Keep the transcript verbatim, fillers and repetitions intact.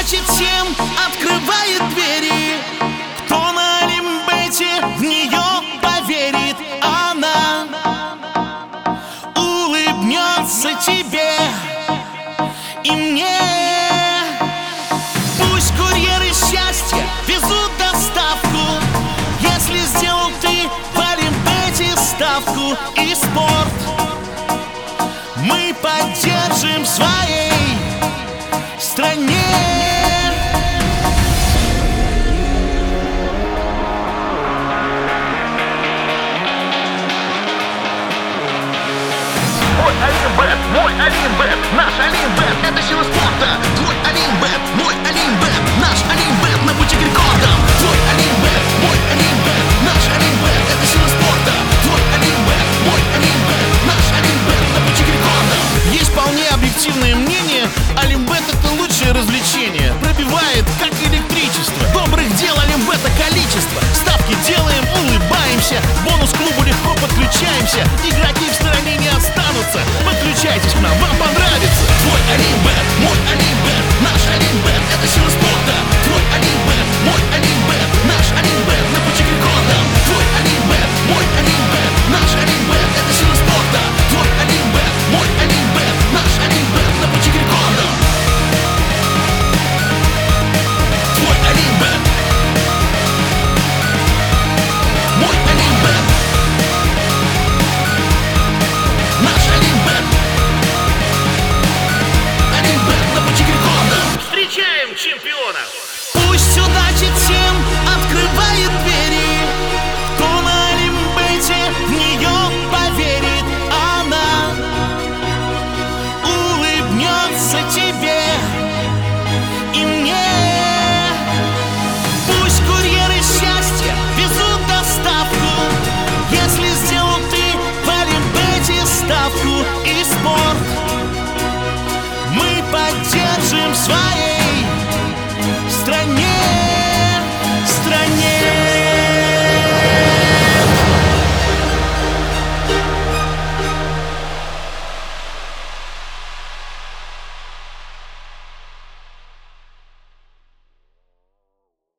судачит, всем открывает двери. Кто на Олимбете в нее поверит, она улыбнется тебе и мне. Пусть курьеры счастья везут доставку, если сделал ты в Олимбете ставку. И спорт мы поддержим в своей стране. Мой Олимбет, мой Олимбет, наш Олимбет — это сила спорта. Твой Олимбет, мой Олимбет, наш Олимбет на пути к рекордам. Твой Олимбет, мой Олимбет, наш Олимбет — это сила спорта. Твой Олимбет, мой Олимбет, наш Олимбет на пути к рекордам. Есть вполне объективное мнение: Олимбет — это лучшее развлечение. Пробивает, как электричество. Добрых дел Олимбета количество. Ставки делаем, улыбаемся. Бонус клубу легко подключаемся. Игроки в стороне не останутся. Подключайтесь к нам, вам понравится. Твой Олимбет, мой Олимбет, наш Олимбет — это сила спорта. Твой Олимбет, мой Олимбет, наш Олимбет на пути к рекордам. Твой Олимбет, мой Олимбет, наш Олимбет — это сила спорта. Твой Олимбет, мой Олимбет, наш Олимбет на пути к рекордам. Твой Олимбет, мой Олимбет, наш Олимбет. Олимбет на пути к рекордам. Встречаем чемпионов! Пусть удачит всем открывает двери. Кто на Олимбете в нее поверит, она улыбнется тебе и мне. Пусть курьеры счастья везут доставку, если сделал ты в Олимбете ставку. И спорт мы поддержим в своей